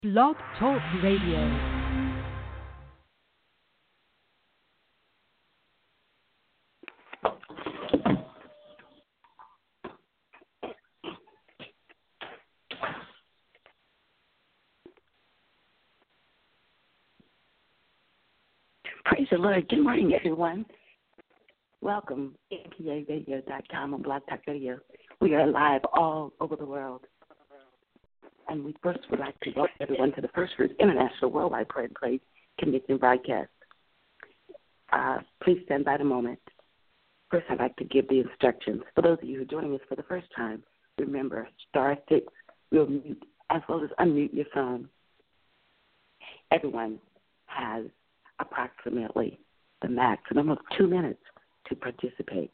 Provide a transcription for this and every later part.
Blog Talk Radio. Praise the Lord. Good morning, everyone. Welcome, MPARadio.com and Blog Talk Radio. We are live all over the world. And we first would like to welcome everyone to the First Fruits International Worldwide Prayer and Praise Convention broadcast. Please stand by the moment. First, I'd like to give the instructions. For those of you who are joining us for the first time, remember, *6 will mute as well as unmute your phone. Everyone has approximately the maximum of 2 minutes to participate.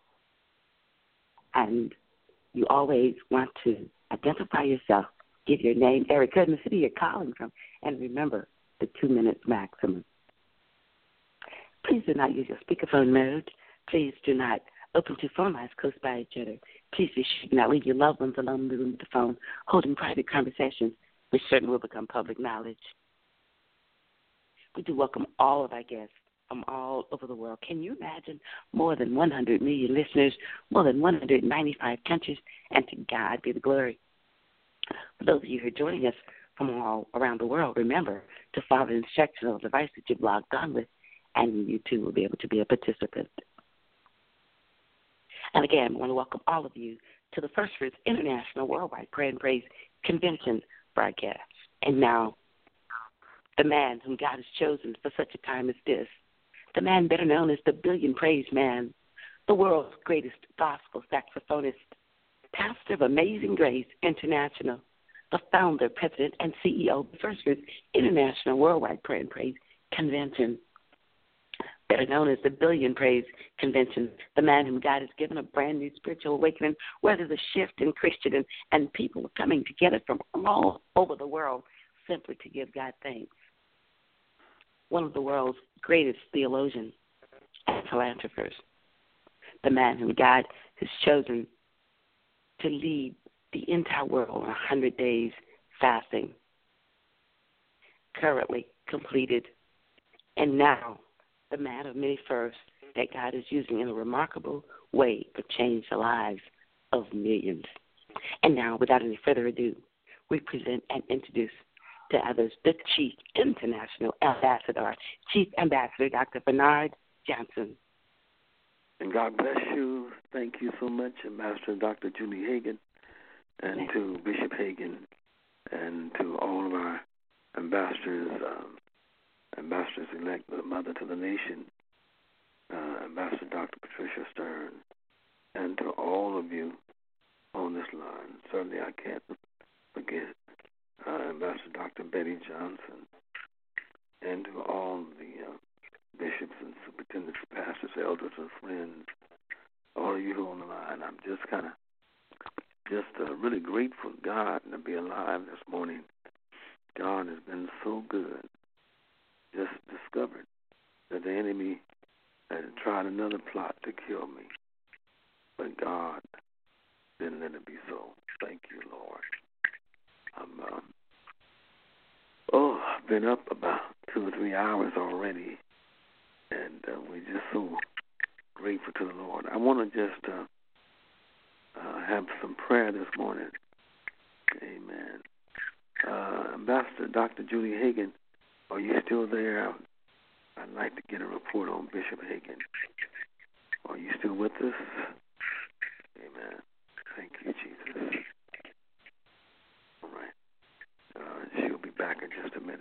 And you always want to identify yourself, give your name, area code, and the city you're calling from, and remember the 2 minutes maximum. Please do not use your speakerphone mode. Please do not open two phone lines close by each other. Please be sure to not leave your loved ones alone in the room with the phone, holding private conversations, which certainly will become public knowledge. We do welcome all of our guests from all over the world. Can you imagine more than 100 million listeners, more than 195 countries, and to God be the glory. For those of you who are joining us from all around the world, remember to follow the instructional device that you've logged on with, and you too will be able to be a participant. And again, I want to welcome all of you to the First Fruits International Worldwide Prayer and Praise Convention broadcast. And now, the man whom God has chosen for such a time as this, the man better known as the Billion Praise Man, the world's greatest gospel saxophonist, pastor of Amazing Grace International, the founder, president, and CEO of the First Fruits International Worldwide Prayer and Praise Convention, better known as the Billion Praise Convention, the man whom God has given a brand new spiritual awakening, where there's a shift in Christian and people are coming together from all over the world simply to give God thanks. One of the world's greatest theologians and philanthropists, the man whom God has chosen to lead the entire world on 100 days fasting, currently completed, and now the man of many firsts that God is using in a remarkable way to change the lives of millions. And now, without any further ado, we present and introduce to others the Chief International Ambassador, Chief Ambassador Dr. Bernard Johnson. And God bless you. Thank you so much, Ambassador Dr. Julie Hagan, and to Bishop Hagan, and to all of our ambassadors, ambassadors-elect, the mother to the nation, Ambassador Dr. Patricia Stern, and to all of you on this line. Certainly I can't forget Ambassador Dr. Betty Johnson, and to all the bishops and superintendents, pastors, elders, and friends, all of you who are on the line. I'm just really grateful to God to be alive this morning. God has been so good. Just discovered that the enemy had tried another plot to kill me, but God didn't let it be so. Thank you, Lord. I've been up about 2 or 3 hours already, and we're just so grateful to the Lord. I want to just have some prayer this morning. Amen. Ambassador Dr. Julie Hagan, are you still there? I'd like to get a report on Bishop Hagan. Are you still with us? Amen. Thank you, Jesus. All right. She'll be back in just a minute.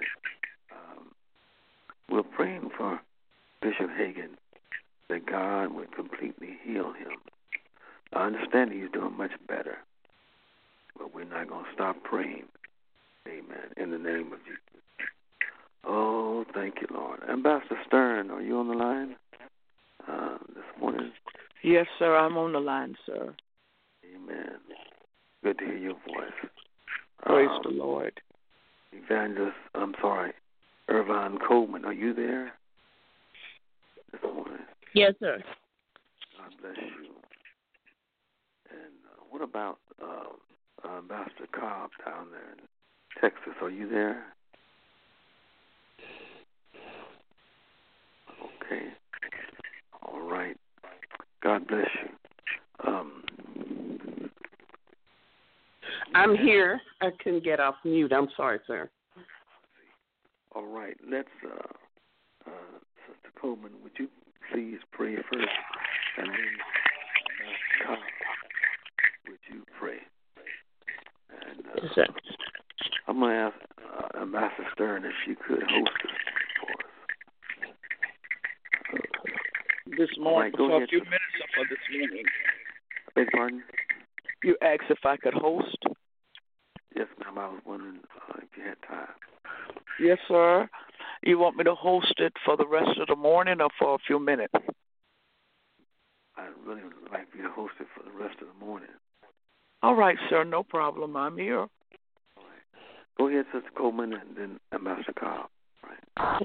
We're praying for Bishop Hagan that God would completely heal him. I understand he's doing much better, but we're not going to stop praying. Amen. In the name of Jesus. Oh, thank you, Lord. Ambassador Stern, are you on the line this morning? Yes, sir. I'm on the line, sir. Amen. Good to hear your voice. Praise the Lord. Irvine Coleman, are you there this morning? Yes, sir. God bless you. And what about Ambassador Cobb down there Texas. Are you there? Okay. All right. God bless you. I'm here. I couldn't get off mute. I'm sorry, sir. All right. Let's, Sister Coleman, would you please pray first? And then, Pastor Cobb, would you pray? And, Yes, sir. I'm going to ask Ambassador Stern if she could host us for us. This morning, right, go for ahead, a few sir. minutes for this morning. I beg your pardon? You asked if I could host. Yes, ma'am. I was wondering if you had time. Yes, sir. You want me to host it for the rest of the morning or for a few minutes? I'd really like you to host it for the rest of the morning. All right, sir. No problem. I'm here. All right. Go ahead, Sister Coleman, and then Ambassador Cobb. Right.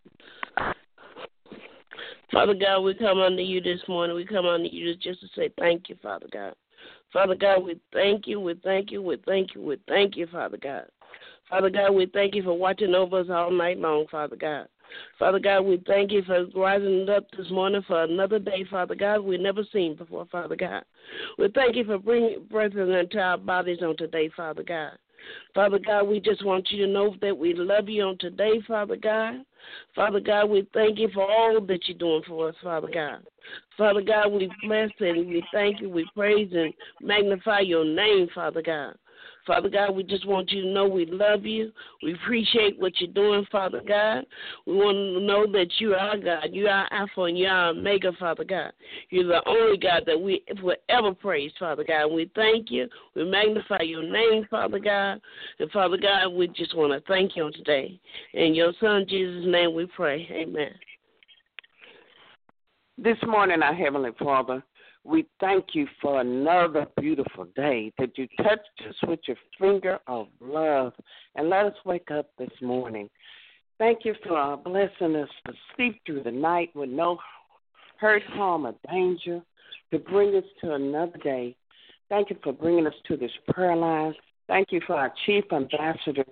Father God, we come unto you this morning. We come unto you just to say thank you, Father God. Father God, we thank you, we thank you, we thank you, we thank you, Father God. Father God, we thank you for watching over us all night long, Father God. Father God, we thank you for rising up this morning for another day, Father God, we've never seen before, Father God. We thank you for bringing breath into our bodies on today, Father God. Father God, we just want you to know that we love you on today, Father God. Father God, we thank you for all that you're doing for us, Father God. Father God, we bless and we thank you, we praise and magnify your name, Father God. Father God, we just want you to know we love you. We appreciate what you're doing, Father God. We want to know that you are our God. You are Alpha and you are Omega, Father God. You're the only God that we will ever praise, Father God. We thank you. We magnify your name, Father God. And, Father God, we just want to thank you on today. In your Son, Jesus' name, we pray. Amen. This morning, our Heavenly Father, we thank you for another beautiful day that you touched us with your finger of love and let us wake up this morning. Thank you for blessing us to sleep through the night with no hurt, harm, or danger, to bring us to another day. Thank you for bringing us to this prayer line. Thank you for our Chief Ambassador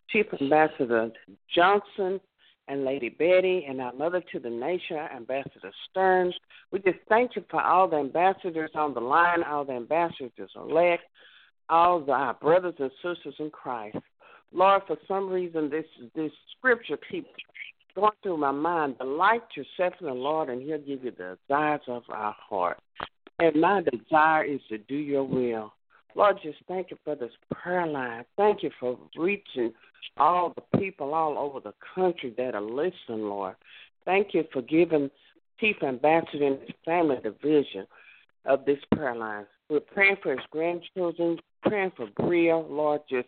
Johnson, and Lady Betty, and our Mother to the Nation, Ambassador Stearns. We just thank you for all the ambassadors on the line, all the ambassadors-elect, all our brothers and sisters in Christ. Lord, for some reason, this scripture keeps going through my mind. Delight yourself in the Lord, and he'll give you the desires of our heart. And my desire is to do your will. Lord, just thank you for this prayer line. Thank you for reaching all the people all over the country that are listening, Lord. Thank you for giving Chief Ambassador and his family the vision of this prayer line. We're praying for his grandchildren, praying for Bria. Lord, just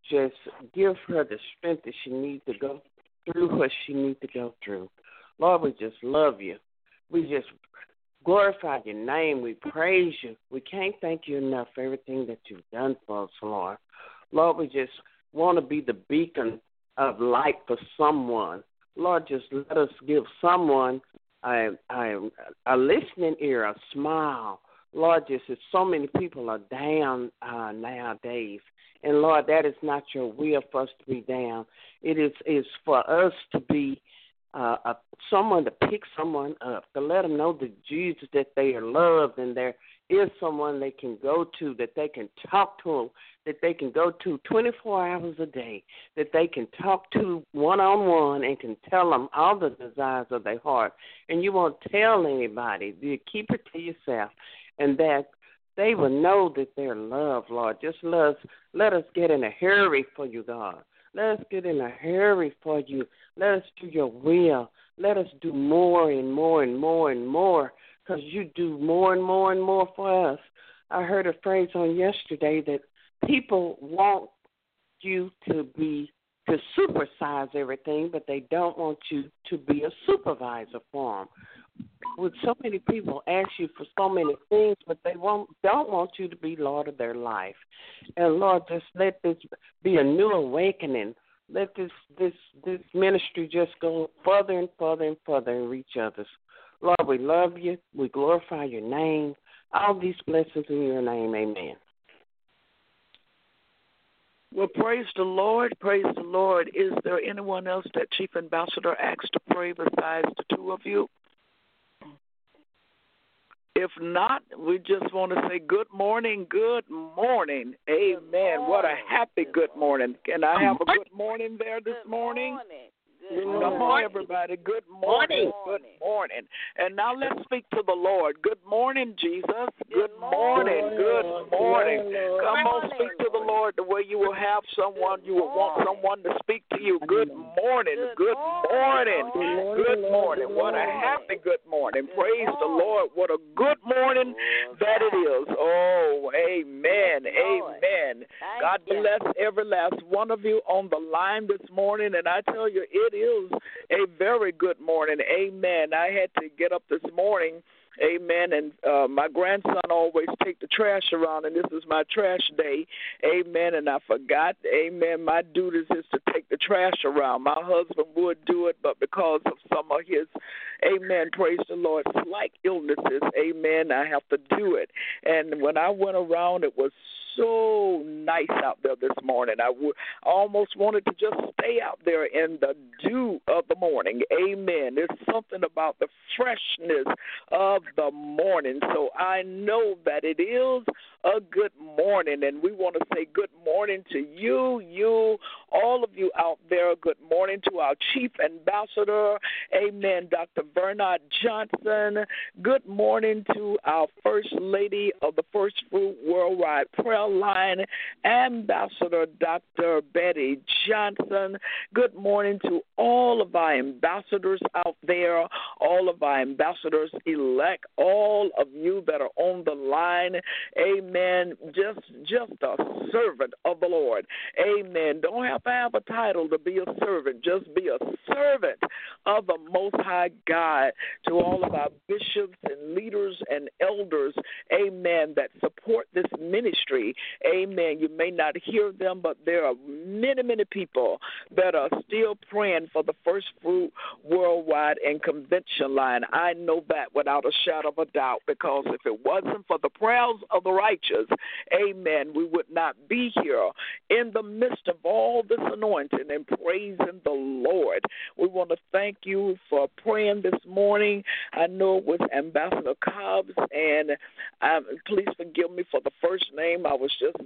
give her the strength that she needs to go through what she needs to go through. Lord, we just love you. We just glorify your name. We praise you. We can't thank you enough for everything that you've done for us, Lord. Lord, we just want to be the beacon of light for someone. Lord, just let us give someone a listening ear, a smile. Lord, just as so many people are down nowadays. And, Lord, that is not your will for us to be down. It is for us to be someone to pick someone up, to let them know the Jesus, that they are loved, and there is someone they can go to, that they can talk to them, that they can go to 24 hours a day, that they can talk to one-on-one and can tell them all the desires of their heart. And you won't tell anybody. You keep it to yourself, and that they will know that they're loved, Lord. Just let us get in a hurry for you, God. Let us get in a hurry for you. Let us do your will. Let us do more and more and more and more, because you do more and more and more for us. I heard a phrase on yesterday that people want you to supersize everything, but they don't want you to be a supervisor for them. With so many people ask you for so many things, but they don't want you to be Lord of their life. And Lord, just let this be a new awakening. Let this ministry just go further and further and further and reach others. Lord, we love you. We glorify your name. All these blessings in your name, amen. Well, praise the Lord. Praise the Lord. Is there anyone else that Chief Ambassador asked to pray besides the two of you? If not, we just want to say good morning, good morning. Amen. Good morning. What a happy good morning. Can I have a good morning there this morning? Come on, everybody. Good morning. Good morning. And now let's speak to the Lord. Good morning, Jesus. Good morning. Good morning. Come on, speak to the Lord the way you will have someone, you will want someone to speak to you. Good morning. Good morning. Good morning. What a happy good morning. Praise the Lord. What a good morning that it is. Oh, amen. Amen. God bless every last one of you on the line this morning. And I tell you, it is a very good morning. Amen. I had to get up this morning. Amen. And my grandson always take the trash around, and this is my trash day. Amen. And I forgot. Amen. My duties is to take the trash around. My husband would do it, but because of some of his, amen, praise the Lord, slight illnesses, amen, I have to do it. And when I went around, it was so nice out there this morning. I almost wanted to just stay out there in the dew of the morning. Amen. There's something about the freshness of the morning. So I know that it is a good morning, and we want to say good morning to you, all of you out there. Good morning to our Chief Ambassador, amen, Dr. Verna Johnson. Good morning to our First Lady of the First Fruit Worldwide Prayer Line, Ambassador Dr. Betty Johnson. Good morning to all of our ambassadors out there, all of our ambassadors elect, all of you that are on the line. Amen. Just a servant of the Lord. Amen. Don't have to have a title to be a servant. Just be a servant of the Most High God. To all of our bishops and leaders and elders, amen, that support this ministry. Amen. You may not hear them, but there are many, many people that are still praying for the First Fruit Worldwide and Convention line. I know that without a shadow of a doubt, because if it wasn't for the prayers of the righteous, amen, we would not be here in the midst of all this anointing and praising the Lord. We want to thank you for praying this morning. I know it was Ambassador Cobbs, and please forgive me for the first name. I was just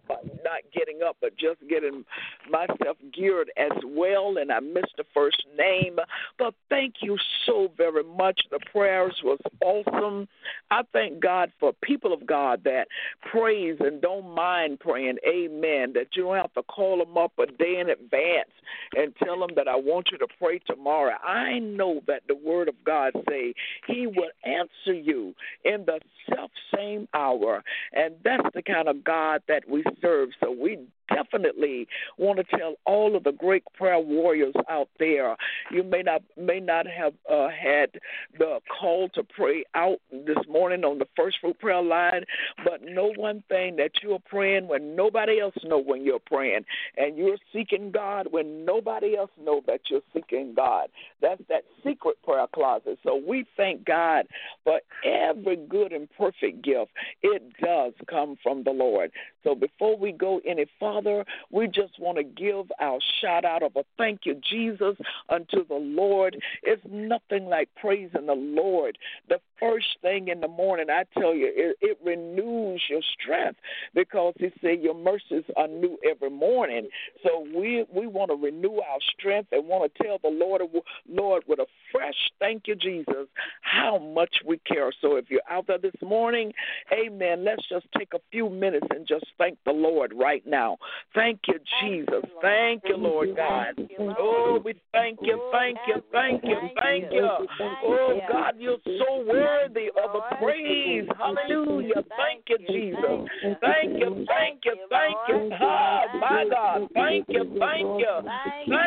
not getting up, but just getting myself geared as well, and I missed the first name. But thank you so very much. The prayers was awesome. I thank God for people of God that praise and don't mind praying, amen, that you don't have to call them up a day in advance and tell them that I want you to pray tomorrow. I know that the word of God say he will answer you in the self-same hour, and that's the kind of God that we serve. So we definitely want to tell all of the great prayer warriors out there, you may not have had the call to pray out this morning on the First Fruit Prayer Line, but know one thing, that you're praying when nobody else knows when you're praying, and you're seeking God when nobody else knows that you're seeking God. That's that secret prayer closet. So we thank God for every good and perfect gift. It does come from the Lord. So before we go any farther, we just want to give our shout out of a thank you, Jesus, unto the Lord. It's nothing like praising the Lord the first thing in the morning. I tell you, it renews your strength, because he said your mercies are new every morning. So we want to renew our strength and want to tell the Lord with a fresh thank you, Jesus, how much we care. So if you're out there this morning, amen, let's just take a few minutes and just thank the Lord right now. Thank you, Jesus. Thank you, Lord God. Oh, we thank you, thank you, thank you, thank you. Oh, God, you're so worthy of the praise. Hallelujah. Thank you, Jesus. Thank you, thank you, thank you. Oh, my God. Thank you, thank you. Thank you,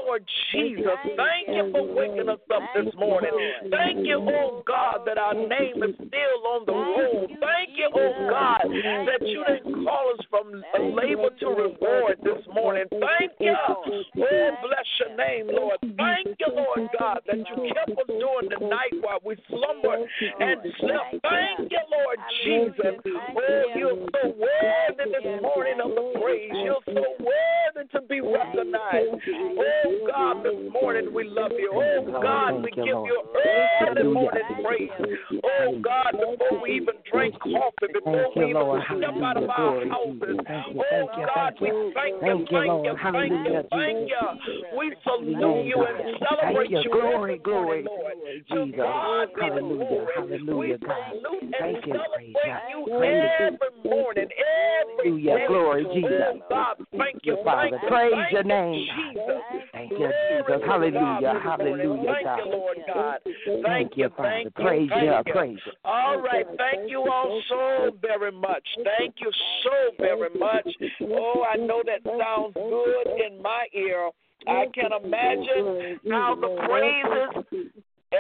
Lord Jesus. Thank you for waking us up this morning. Thank you, oh God, that our name is still on the roll. Thank you, oh God, that you didn't call us from labor to reward this morning. Thank you. Oh, bless your name, Lord. Thank you, Lord God, that you kept us during the night while we slumbered and slept. Thank you, Lord Jesus. Oh, you're so worthy this morning of the praise. You're so worthy to be recognized. Oh, God, this morning we love you. Oh, God, we give you early morning praise. Oh, God, before we even drink coffee, before we even step out of our houses. Oh, God, we thank you, thank you, thank you, thank you. We salute you and celebrate you. Glory, Lord. Jesus. Hallelujah, hallelujah, God. Thank you, you every morning, every day. Glory, Jesus. Oh, God, thank you, Father. Praise your name, Jesus. Thank you, Jesus. Hallelujah, hallelujah, God. Thank you, Lord God. Thank you, Father. Praise you, praise you. All right, thank you all so very much. Thank you so very much. Oh, I know that sounds good in my ear. I can imagine how the praises,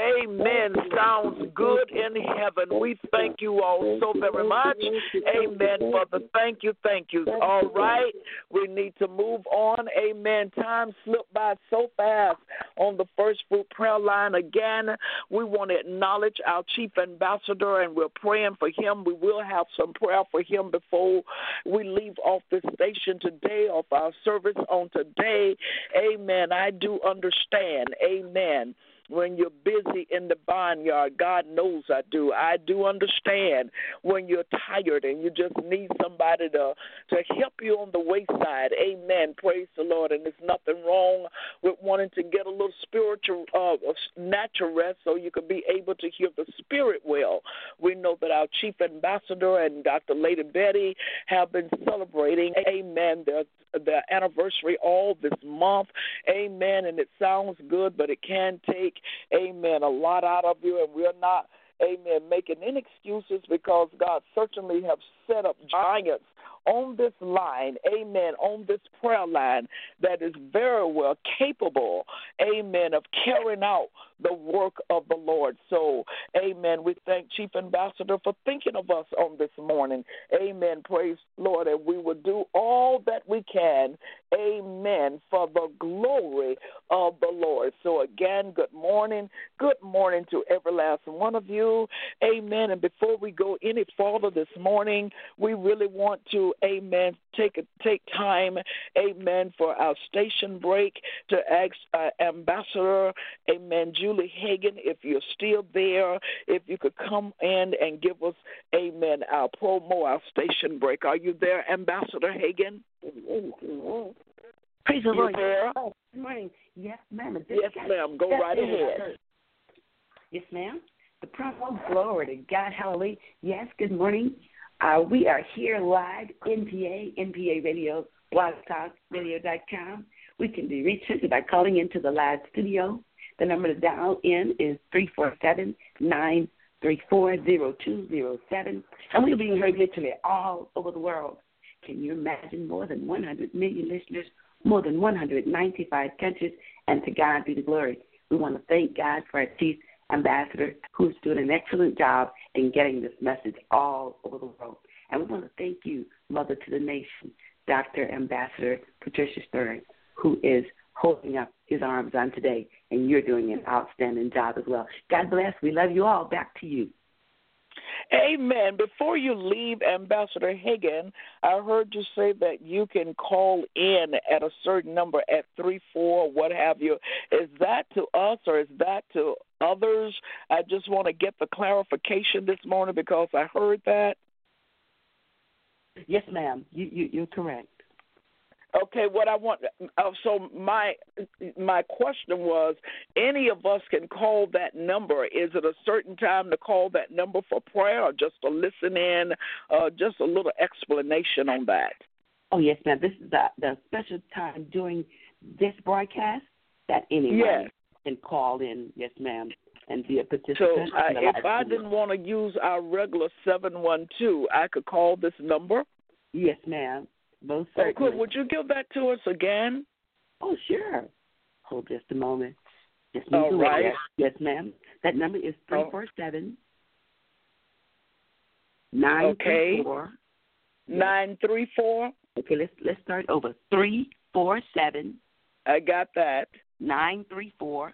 amen, sounds good in heaven. We thank you all so very much. Amen. For the thank you. All right. We need to move on. Amen. Time slipped by so fast on the First Fruit prayer line. Again, we want to acknowledge our chief ambassador, and we're praying for him. We will have some prayer for him before we leave off the station today, off our service on today. Amen. I do understand. Amen. When you're busy in the barnyard, God knows I do. I do understand when you're tired and you just need somebody to help you on the wayside. Amen. Praise the Lord. And there's nothing wrong with wanting to get a little spiritual, natural rest so you can be able to hear the Spirit well. We know that our chief ambassador and Dr. Lady Betty have been celebrating, amen, their anniversary all this month. Amen. And it sounds good, but it can take, amen, a lot out of you. And we're not, amen, making any excuses, because God certainly have set up giants on this line, amen, on this prayer line that is very well capable, amen, of carrying out the work of the Lord. So, amen, we thank Chief Ambassador for thinking of us on this morning. Amen, praise the Lord, and we will do all that we can, amen, for the glory of the Lord. So, again, good morning to every last one of you, amen. And before we go any further this morning, we really want to, amen, take time, amen, for our station break to ask Ambassador, amen, Julie Hagan, if you're still there, if you could come in and give us, amen, our promo, our station break. Are you there, Ambassador Hagan? Praise the Lord. There? Oh, good morning. Yes, ma'am. Yes, ma'am. Go right ahead. Yes, ma'am. The promo, glory to God, hallelujah. Yes, good morning. We are here live, NPA Radio, blogtalkradio.com. We can be reached by calling into the live studio. The number to dial in is 347-934-0207. And we're being heard literally all over the world. Can you imagine more than 100 million listeners, more than 195 countries, and to God be the glory. We want to thank God for our Chief Ambassador, who's doing an excellent job in getting this message all over the world. And we want to thank you, Mother to the Nation, Dr. Ambassador Patricia Stern, who is holding up his arms on today, and you're doing an outstanding job as well. God bless. We love you all. Back to you. Amen. Before you leave, Ambassador Hagan, I heard you say that you can call in at a certain number at 34, what have you. Is that to us or is that to others? I just want to get the clarification this morning because I heard that. Yes, ma'am. You're correct. Okay, what I want, so my question was, any of us can call that number. Is it a certain time to call that number for prayer or just to listen in, just a little explanation on that? Oh, yes, ma'am. This is the special time during this broadcast that anyone can call in, yes, ma'am, and be a participant. So if I didn't want to use our regular 712, I could call this number? Yes, ma'am. Most certainly. Would you give that to us again? Oh, sure. Hold just a moment. Just All right. Yes, ma'am. That number is 347 934. 934. Okay, let's start over. 347. I got that. 934.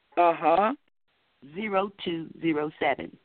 0207.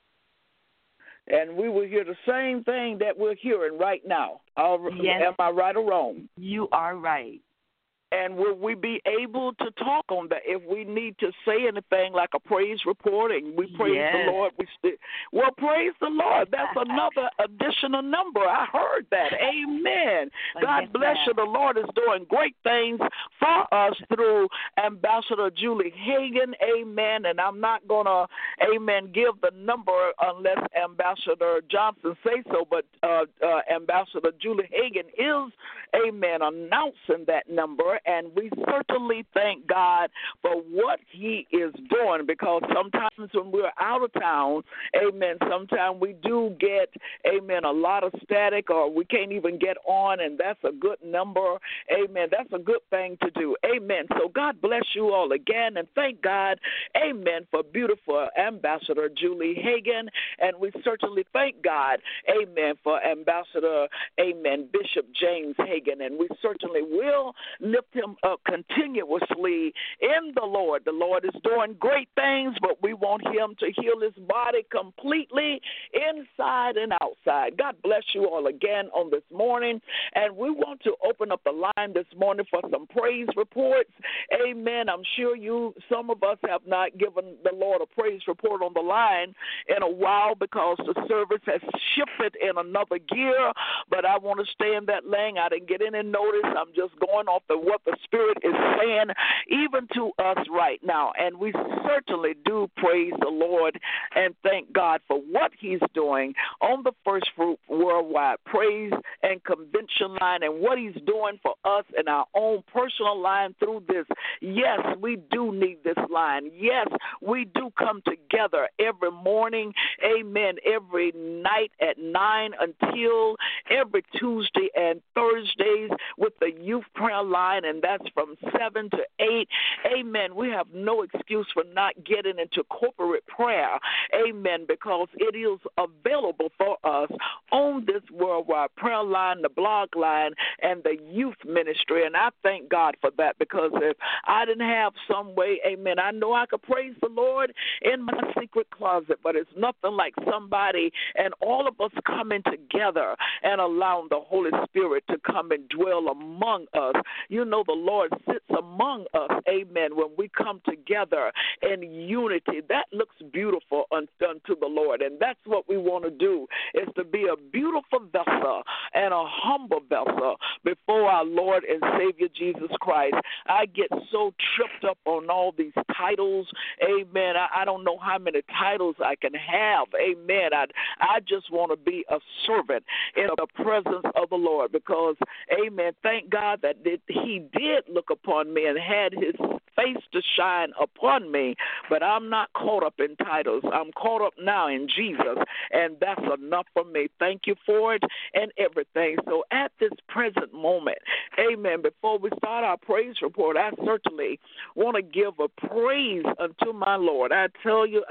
And we will hear the same thing that we're hearing right now. Yes. Am I right or wrong? You are right. And will we be able to talk on that if we need to say anything like a praise report and we praise the Lord? Well, praise the Lord. That's another additional number. I heard that. Amen. God bless you. The Lord is doing great things for us through Ambassador Julie Hagan. Amen. And I'm not going to, amen, give the number unless Ambassador Johnson say so, but Ambassador Julie Hagan is, amen, announcing that number. And we certainly thank God for what he is doing, because sometimes when we're out of town, amen, sometimes we do get, amen, a lot of static or we can't even get on, and that's a good number. Amen. That's a good thing to do. Amen. So God bless you all again, and thank God, amen, for beautiful Ambassador Julie Hagan. And we certainly thank God, amen, for Ambassador, amen, Bishop James Hagan. And we certainly will lift him up continuously in the Lord. The Lord is doing great things, but we want him to heal his body completely inside and outside. God bless you all again on this morning. And we want to open up the line this morning for some praise reports. Amen. I'm sure some of us have not given the Lord a praise report on the line in a while because the service has shifted in another gear, but I want to stay in that lane. I didn't get any notice. I'm just going off what the Spirit is saying even to us right now. And we certainly do praise the Lord and thank God for what he's doing on the First Fruit Worldwide Praise and Convention line and what he's doing for us in our own personal line through this. Yes, we do need this line. Yes, we do come together every morning, amen, every night at 9 until every Tuesday and Thursdays with the youth prayer line, and that's from 7 to 8. Amen. We have no excuse for not getting into corporate prayer. Amen. Because it is available for us on this worldwide prayer line, the blog line, and the youth ministry. And I thank God for that, because if I didn't have some way, amen, I know I could praise the Lord in my secret closet, but it's nothing like somebody and all of us coming together and allowing the Holy Spirit to come and dwell among us. You know, the Lord sits among us, amen, when we come together in unity. That looks beautiful unto the Lord, and that's what we want to do, is to be a beautiful vessel and a humble vessel before our Lord and Savior Jesus Christ. I get so tripped up on all these titles, amen. I don't know how many titles I can have, amen. I just want to be a servant in the presence of the Lord, because, amen, thank God that he did look upon me and had his face to shine upon me, but I'm not caught up in titles. I'm caught up now in Jesus, and that's enough for me. Thank you for it and everything. So at this present moment, amen, before we start our praise report, I certainly want to give a praise unto my Lord. I tell you,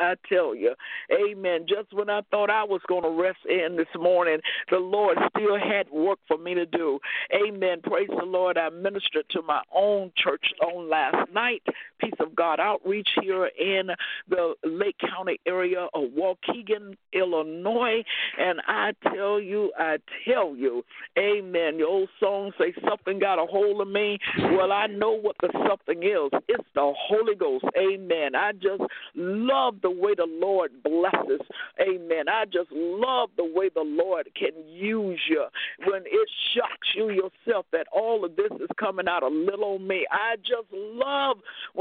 amen, just when I thought I was going to rest in this morning, the Lord still had work for me to do. Amen. Praise the Lord. I ministered to my own church on last night, Peace of God Outreach here in the Lake County area of Waukegan, Illinois, and I tell you, amen, the old song say something got a hold of me. Well, I know what the something is. It's the Holy Ghost. Amen. I just love the way the Lord blesses. Amen. I just love the way the Lord can use you when it shocks you yourself that all of this is coming out of little old me. I just love when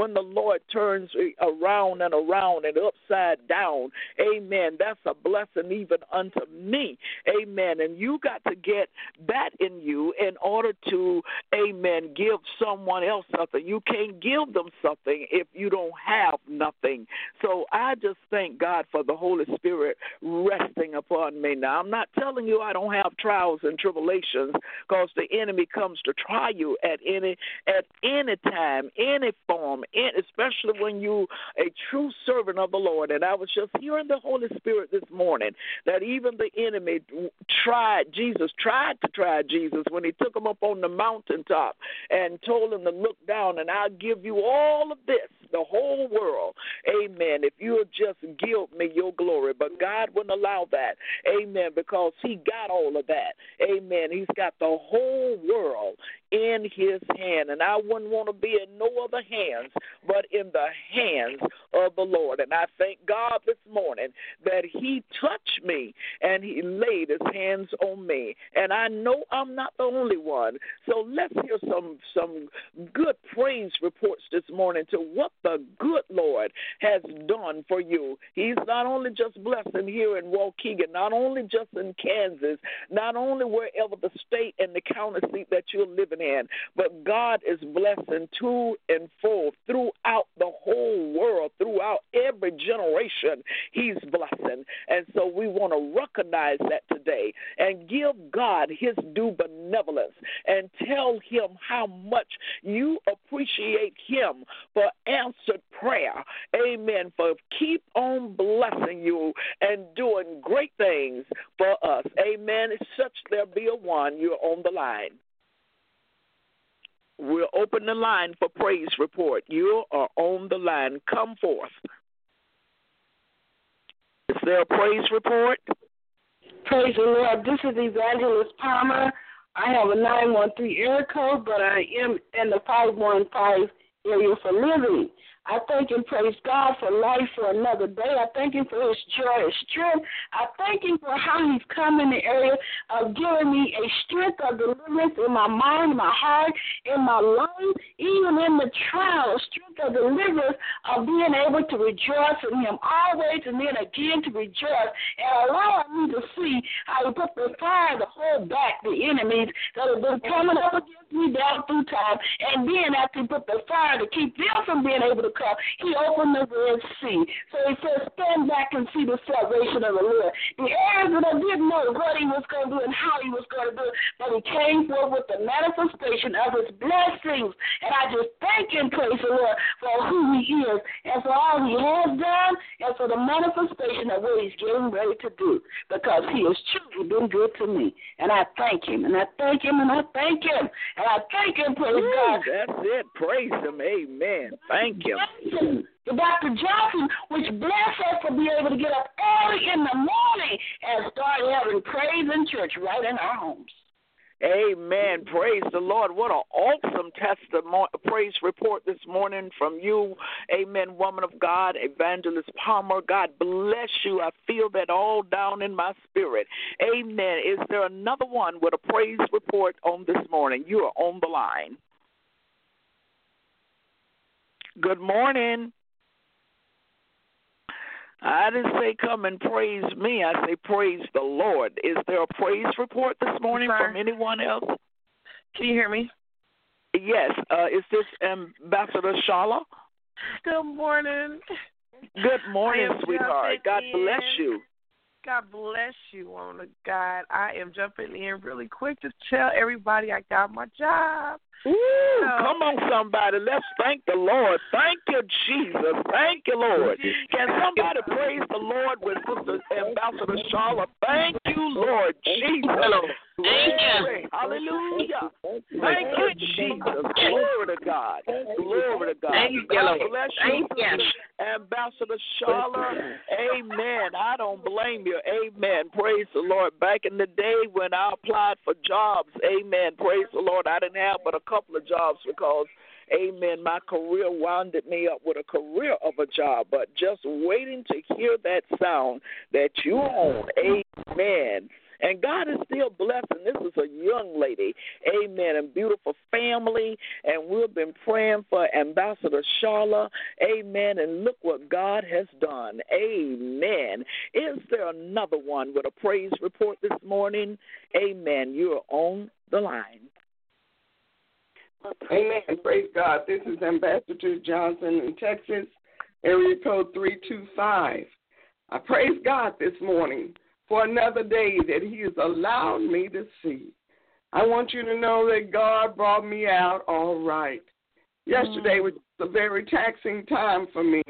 when the Lord turns around and around and upside down, amen, that's a blessing even unto me, amen. And you got to get that in you in order to, amen, give someone else something. You can't give them something if you don't have nothing. So I just thank God for the Holy Spirit resting upon me. Now, I'm not telling you I don't have trials and tribulations, because the enemy comes to try you at any time, any form, especially when you a true servant of the Lord. And I was just hearing the Holy Spirit this morning that even the enemy tried Jesus when he took him up on the mountaintop and told him to look down, and I'll give you all of this, the whole world, amen, if you'll just give me your glory. But God wouldn't allow that, amen, because he got all of that, amen. He's got the whole world in his hand, and I wouldn't want to be in no other hands but in the hands of the Lord. And I thank God this morning that he touched me and he laid his hands on me, and I know I'm not the only one. So let's hear some good praise reports this morning to what the good Lord has done for you. He's not only just blessing here in Waukegan, not only just in Kansas, not only wherever the state and the county seat that you're living in, but God is blessing to and fro throughout the whole world, throughout every generation. He's blessing. And so we want to recognize that today and give God his due benevolence and tell him how much you appreciate him for answered prayer. Amen. For keep on blessing you and doing great things for us. Amen. Such there be a one. You're on the line. We'll open the line for praise report. You are on the line. Come forth. Is there a praise report? Praise the Lord. This is Evangelist Palmer. I have a 913 area code, but I am in the 515 area for living. I thank and praise God for life for another day. I thank him for his joy, his strength. I thank him for how he's come in the area of giving me a strength of deliverance in my mind, my heart, in my lungs, even in the trial, strength of deliverance of being able to rejoice in him always and then again to rejoice. And allow me to see how he put the fire to hold back the enemies that have been coming up against me down through time. And then after he put the fire to keep them from being able to come, he opened the Red Sea. So he says, stand back and see the salvation of the Lord. The areas that I didn't know what he was going to do and how he was going to do it, but he came forth with the manifestation of his blessings. And I just thank and praise the Lord for who he is and for all he has done and for the manifestation of what he's getting ready to do, because he has truly been good to me. And I thank him, and I thank him, and I thank him, and I thank him, praise God. That's it. Praise him. Amen. Thank you. Dr. Johnson, which bless us to be able to get up early in the morning and start having praise in church right in our homes. Amen. Praise the Lord. What an awesome testimony, praise report this morning from you. Amen, woman of God, Evangelist Palmer. God bless you. I feel that all down in my spirit. Amen. Is there another one with a praise report on this morning? You are on the line. Good morning. I didn't say come and praise me. I say praise the Lord. Is there a praise report this morning from anyone else? Can you hear me? Yes. Is this Ambassador Shala? Good morning. Good morning, sweetheart. God bless you. God bless you, woman of God. I am jumping in really quick to tell everybody I got my job. Ooh, come on, somebody. Let's thank the Lord. Thank you, Jesus. Thank you, Lord. Can somebody praise the Lord with Sister Ambassador Charlotte? Thank you, Lord Jesus. Thank you. Hallelujah. Thank you, Jesus. Glory to God. Glory to God. Thank you, God bless you, Thank you. Ambassador Charlotte. Amen. I don't blame you. Amen. Praise the Lord. Back in the day when I applied for jobs, amen. Praise the Lord. I didn't have but a couple of jobs because, amen, my career wounded me up with a career of a job. But just waiting to hear that sound that you own, amen. And God is still blessing. This is a young lady, amen, and beautiful family. And we've been praying for Ambassador Charla, amen. And look what God has done, amen. Is there another one with a praise report this morning? Amen. You're on the line. Amen. Praise God. This is Ambassador Johnson in Texas, area code 325. I praise God this morning for another day that He has allowed me to see. I want you to know that God brought me out all right. Yesterday was a very taxing time for me.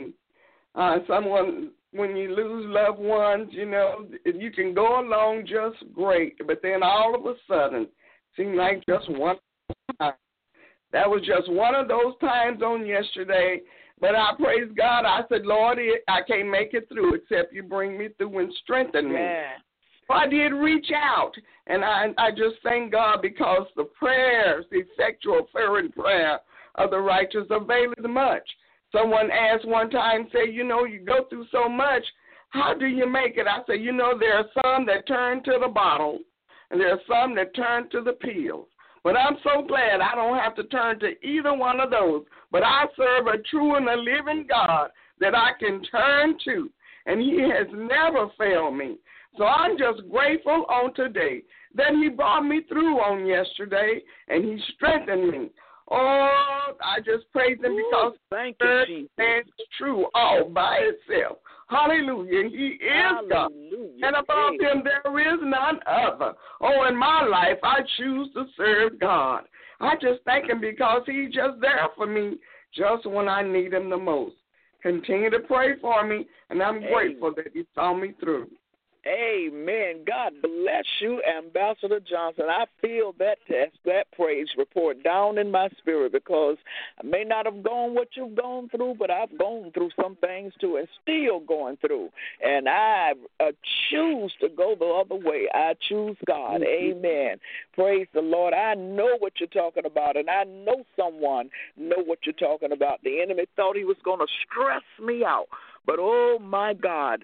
When you lose loved ones, you know, you can go along just great, but then all of a sudden, it seemed like just one time. That was just one of those times on yesterday. But I praise God. I said, Lord, I can't make it through except you bring me through and strengthen me. Yeah. So I did reach out, and I just thank God because the prayers, the effectual fervent prayer of the righteous availeth much. Someone asked one time, say, you know, you go through so much, how do you make it? I said, you know, there are some that turn to the bottle, and there are some that turn to the pills. But I'm so glad I don't have to turn to either one of those. But I serve a true and a living God that I can turn to, and He has never failed me. So I'm just grateful on today that He brought me through on yesterday, and He strengthened me. Oh, I just praise Him because it's true all by itself. Hallelujah. He is God. And above Him there is none other. Oh, in my life, I choose to serve God. I just thank Him because He's just there for me just when I need Him the most. Continue to pray for me, and I'm grateful that He saw me through. Amen. God bless you, Ambassador Johnson. I feel that praise report down in my spirit because I may not have gone what you've gone through, but I've gone through some things too and still going through. And I choose to go the other way. I choose God. Amen. Praise the Lord. I know what you're talking about, and I know someone know what you're talking about. The enemy thought he was going to stress me out. But, oh, my God,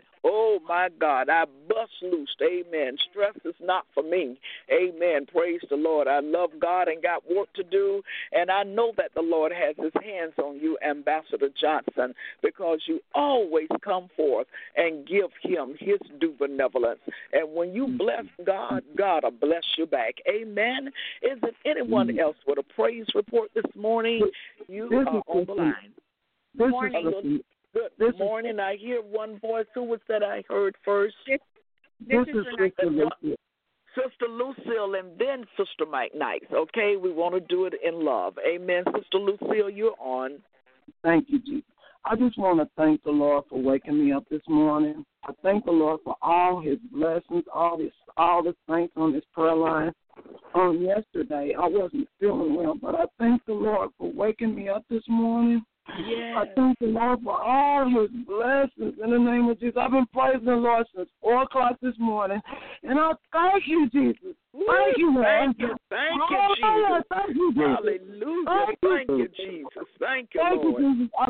I bust loose, amen. Stress is not for me, amen. Praise the Lord. I love God and got work to do, and I know that the Lord has His hands on you, Ambassador Johnson, because you always come forth and give Him His due benevolence. And when you bless God, God will bless you back, amen. Is there anyone else with a praise report this morning? You are on the line. Good morning. Good morning. I hear one voice. Who was that I heard first? This is Sister Lucille. Sister Lucille and then Sister Mike Nikes. Okay, we want to do it in love. Amen. Sister Lucille, you're on. Thank you, Jesus. I just want to thank the Lord for waking me up this morning. I thank the Lord for all His blessings, all the saints on this prayer line. On yesterday, I wasn't feeling well, but I thank the Lord for waking me up this morning. Yes. I thank the Lord for all His blessings in the name of Jesus. I've been praising the Lord since 4 o'clock this morning, and I thank you, Jesus. Thank you, Lord. Thank you, Jesus. Thank you, Jesus. Hallelujah. Thank you, Jesus. Thank you, Lord. Lord. Jesus. I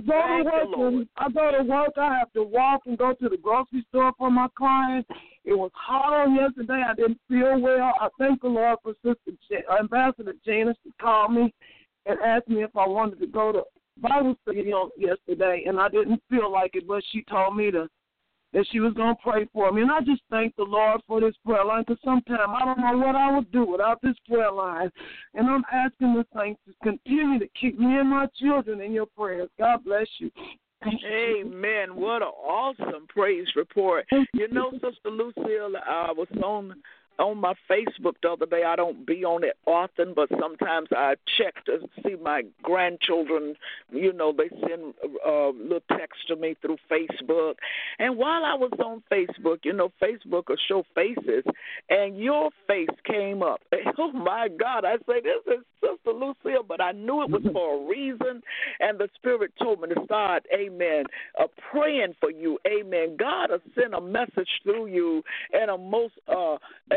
go to work. I have to walk and go to the grocery store for my clients. It was hard on yesterday. I didn't feel well. I thank the Lord for Ambassador Janice to call me and ask me if I wanted to go to Bible study on yesterday, and I didn't feel like it, but she told me that she was going to pray for me. And I just thank the Lord for this prayer line, because sometimes I don't know what I would do without this prayer line. And I'm asking the saints to continue to keep me and my children in your prayers. God bless you. Amen. What an awesome praise report. You know, Sister Lucille, I was on my Facebook the other day. I don't be on it often, but sometimes I check to see my grandchildren. You know, they send little text to me through Facebook. And while I was on Facebook, you know, Facebook will show faces, and your face came up. Oh, my God. I say, this is Sister Lucille, but I knew it was for a reason, and the Spirit told me to start, amen, praying for you, amen. God will send a message through you in a most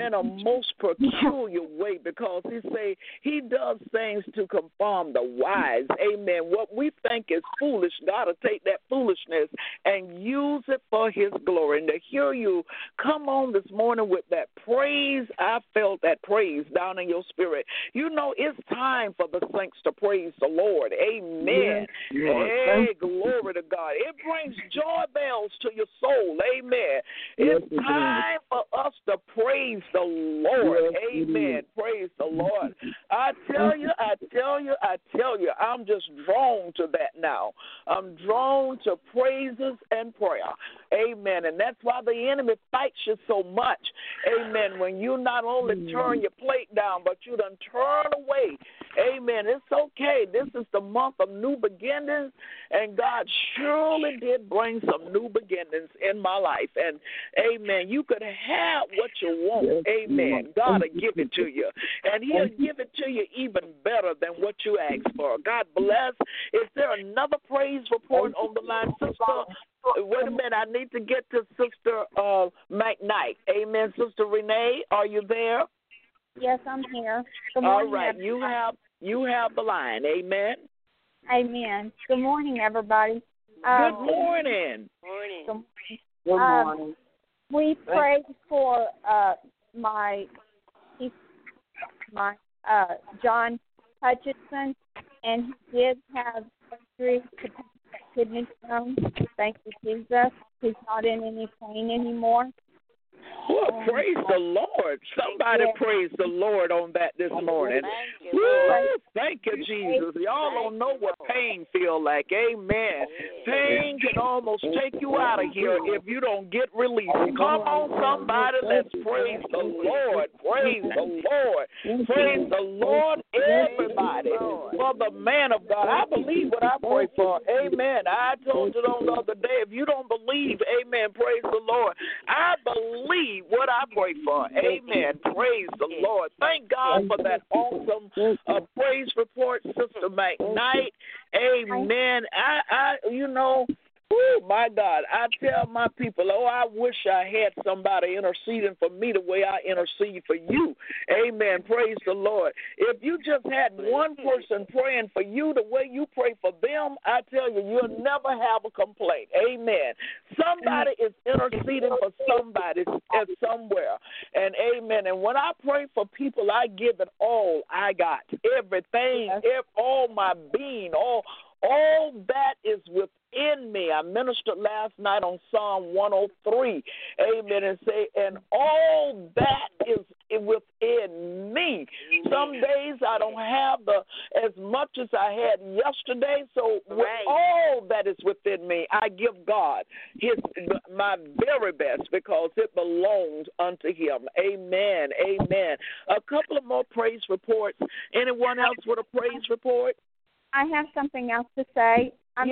in a most peculiar way, because he say he does things to conform the wise. Amen. What we think is foolish, God will take that foolishness and use it for his glory. And to hear you come on this morning with that praise, I felt that praise down in your spirit. You know, it's time for the saints to praise the Lord. Amen. Hey, glory to God. It brings joy bells to your soul. Amen. It's time for us to praise the Lord. Amen. Praise the Lord. I tell you, I'm just drawn to that now. I'm drawn to praises and prayer. Amen. And that's why the enemy fights you so much. Amen. When you not only turn your plate down, but you done turn away. Amen. It's okay. This is the month of new beginnings, and God surely did bring some new beginnings in my life. And, amen, you could have what you want. Amen. God will give it to you, and he'll give it to you even better than what you asked for. God bless. Is there another praise report on the line, sister? Wait a minute. I need to get to Sister McKnight. Amen. Sister Renee, are you there? Yes, I'm here. Good morning, all right, everybody. you have the line. Amen. Amen. Good morning, everybody. Good morning. Good morning. We prayed for my John Hutchinson, and he did have surgery to kidney stone. Thank you, Jesus. He's not in any pain anymore. Well, praise the Lord. Somebody praise the Lord on that this morning. Thank you, Jesus. Y'all don't know what pain feel like. Amen. Pain can almost take you out of here if you don't get released. Come on, somebody. Let's praise the Lord. Praise the Lord. Praise the Lord, everybody. For the man of God. I believe what I pray for. Amen. I told you on the other day, if you don't believe, amen, praise the Lord. I believe what I pray for. Amen. Praise the Lord. Thank God for that awesome praise report, Sister McKnight. Amen. I oh, my God, I tell my people, I wish I had somebody interceding for me the way I intercede for you. Amen. Praise the Lord. If you just had one person praying for you the way you pray for them, I tell you, you'll never have a complaint. Amen. Somebody is interceding for somebody at somewhere. And amen. And when I pray for people, I give it all I got. Everything, all my being, all that is within me. I ministered last night on Psalm 103. Amen. And all that is within me. Some days I don't have as much as I had yesterday. So with all that is within me, I give God my very best, because it belongs unto him. Amen. Amen. A couple of more praise reports. Anyone else with a praise report? I have something else to say. I'm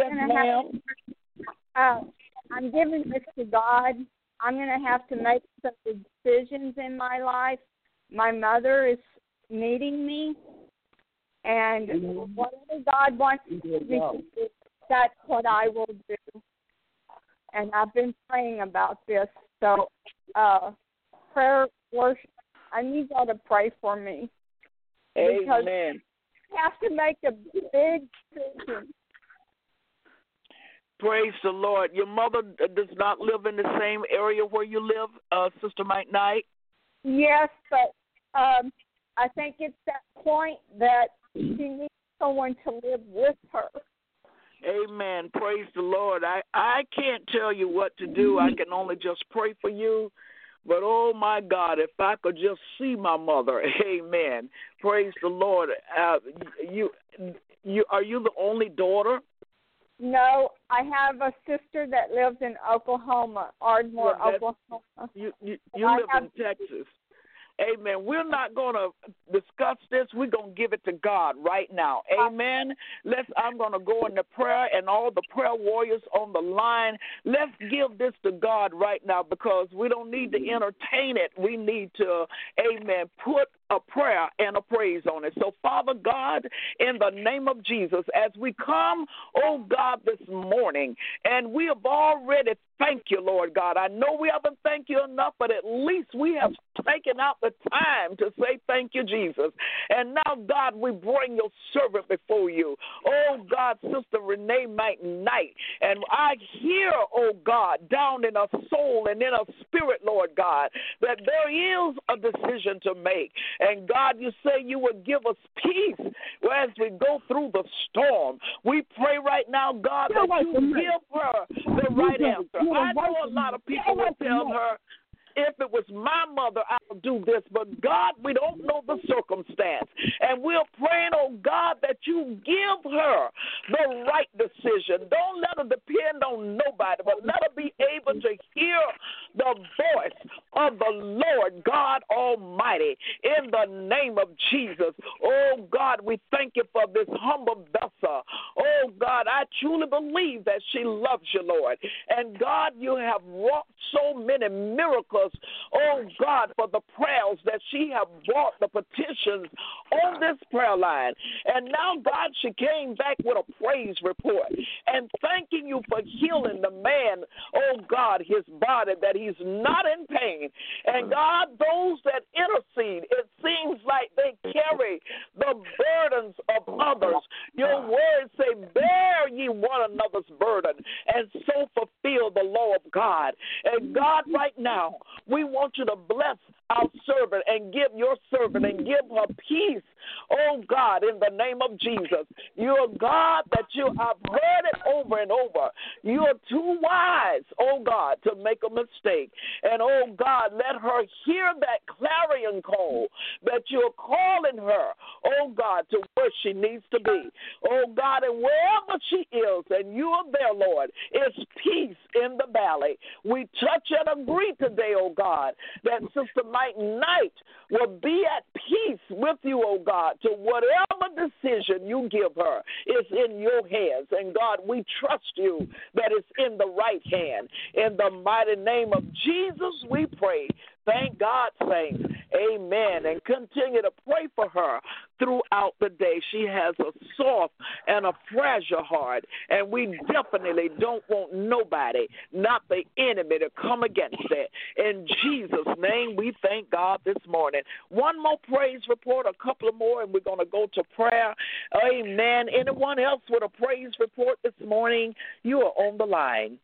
giving this to God. I'm going to have to make some decisions in my life. My mother is needing me, and whatever God wants me to do, that's what I will do. And I've been praying about this. So, prayer, worship, I need y'all to pray for me. Amen. Have to make a big decision. Praise the Lord. Your mother does not live in the same area where you live, Sister McKnight? Yes, but I think it's that point that she needs someone to live with her. Amen. Praise the Lord. I can't tell you what to do. I can only just pray for you. But, oh, my God, if I could just see my mother, amen. Praise the Lord. Are you the only daughter? No, I have a sister that lives in Oklahoma, Ardmore, Oklahoma. You live in Texas. Amen. We're not going to discuss this. We're going to give it to God right now. Amen. I'm going to go into prayer, and all the prayer warriors on the line, let's give this to God right now, because we don't need to entertain it. We need to, amen, put a prayer and a praise on it. So, Father God, in the name of Jesus, as we come, oh God, this morning, and we have already thanked you, Lord God. I know we haven't thanked you enough, but at least we have taken out the time to say thank you, Jesus. And now, God, we bring your servant before you. Oh God, Sister Renee McKnight. And I hear, oh God, down in her soul and in her spirit, Lord God, that there is a decision to make. And God, you say you would give us peace as we go through the storm. We pray right now, God, that you give her the right answer. I know a lot of people would tell her, if it was my mother, I would do this. But, God, we don't know the circumstance. And we're praying, oh, God, that you give her the right decision. Don't let her depend on nobody, but let her be able to hear the voice of the Lord God Almighty in the name of Jesus. Oh, God, we thank you for this humble vessel. Oh, God, I truly believe that she loves you, Lord. And, God, you have wrought so many miracles, oh God, for the prayers that she have brought, the petitions on this prayer line. And now, God, she came back with a praise report and thanking you for healing the man, oh God, his body, that he's not in pain. And God, those that intercede, it seems like they carry the burdens of others. Your words say, bear ye one another's burden, and so fulfill the law of God. And God, right now, we want you to bless our servant and give your servant and give her peace, oh God, in the name of Jesus. You're God that I've heard it over and over. You're too wise, oh God, to make a mistake. And oh God, let her hear that clarion call that you're calling her, oh God, to where she needs to be. Oh God, and wherever she is, and you are there, Lord, it's peace in the valley. We touch and agree today, oh God, that Sister McKnight will be at peace with you, oh God, to whatever decision you give her is in your hands. And God, we trust you that it's in the right hand. In the mighty name of Jesus, we pray. Thank God, saints. Amen. And continue to pray for her throughout the day. She has a soft and a fragile heart, and we definitely don't want nobody, not the enemy, to come against it. In Jesus' name, we thank God this morning. One more praise report, a couple of more, and we're going to go to prayer. Amen. Anyone else with a praise report this morning? You are on the line.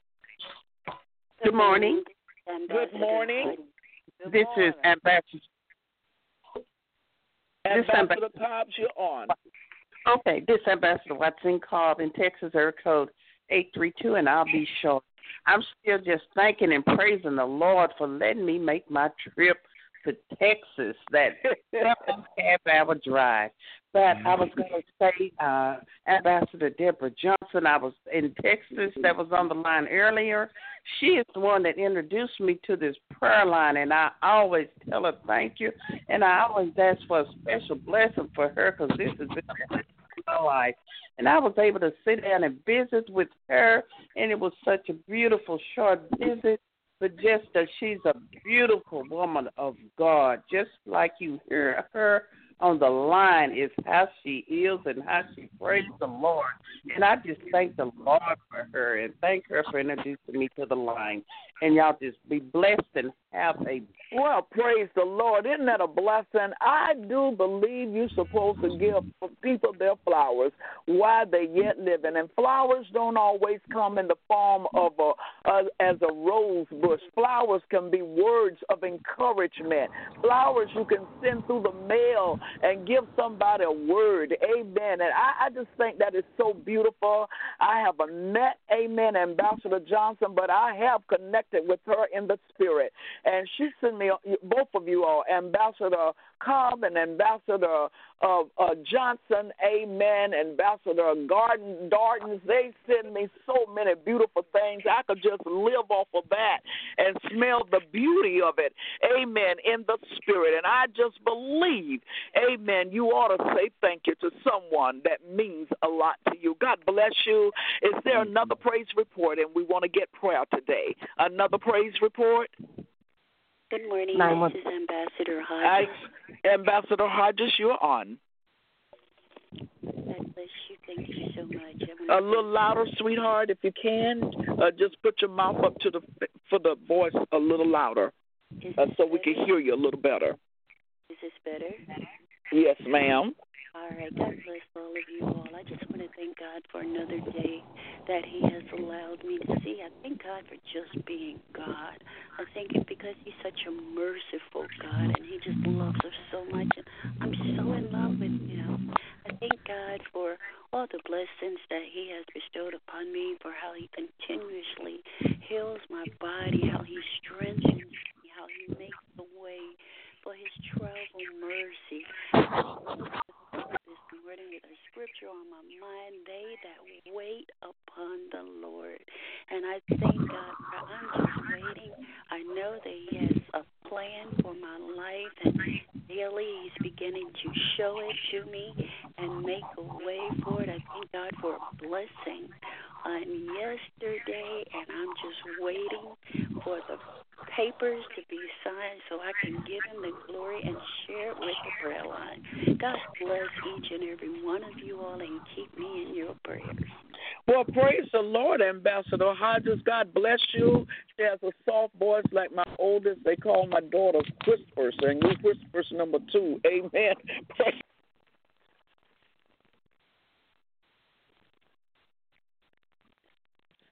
Good morning. Good morning. This is Ambassador. Ambassador Cobbs, you're on. Okay, this Ambassador Watson Cobb in Texas, area code 832, and I'll be short. I'm still just thanking and praising the Lord for letting me make my trip to Texas, that 7.5-hour drive. But I was going to say, Ambassador Deborah Johnson, I was in Texas, that was on the line earlier. She is the one that introduced me to this prayer line, and I always tell her thank you, and I always ask for a special blessing for her because this has been my life. And I was able to sit down and visit with her, and it was such a beautiful short visit. But just that she's a beautiful woman of God, just like you hear her on the line is how she is and how she prays the Lord. And I just thank the Lord for her and thank her for introducing me to the line. And y'all just be blessed and have a... Well, praise the Lord. Isn't that a blessing? I do believe you're supposed to give people their flowers while they're yet living. And flowers don't always come in the form of as a rose bush. Flowers can be words of encouragement. Flowers you can send through the mail and give somebody a word. Amen. And I just think that is so beautiful. I haven't met, amen, Ambassador Johnson, but I have connected with her in the spirit. And she sent me, both of you all, Ambassador Cobb and Ambassador Johnson, amen, Ambassador Darden, they send me so many beautiful things. I could just live off of that and smell the beauty of it, amen, in the spirit. And I just believe, amen, you ought to say thank you to someone that means a lot to you. God bless you. Is there another praise report? And we want to get prayer today. Another praise report? Good morning. 9-1. This is Ambassador Hodges. Ambassador Hodges, you're on. God bless you. Thank you so much. A little louder, sweetheart, if you can. Just put your mouth up for the voice a little louder, so we can hear you a little better. Is this better? Yes, ma'am. All right. God bless all of you all. I just want to thank God for another day that He has allowed me to see. I thank God for just being God. I thank Him because He's such a merciful God, and He just loves us so much. And I'm so in love with Him. I thank God for all the blessings that He has bestowed upon me, for how He continuously heals my body, how He strengthens me, how He makes the way, for His travel mercy. This morning with a scripture on my mind, they that wait upon the Lord. And I thank God for I'm just waiting. I know that He has a plan for my life, and daily He's beginning to show it to me and make a way for it. I thank God for a blessing on yesterday, and I'm just waiting for the papers to be signed so I can give Him the glory and share it with the prayer line. God bless each and every one of you all and keep me in your prayers. Well, praise the Lord, Ambassador Hodges. God bless you. She has a soft voice like my oldest. They call my daughter Whispers, and you Whispers number 2. Amen. Praise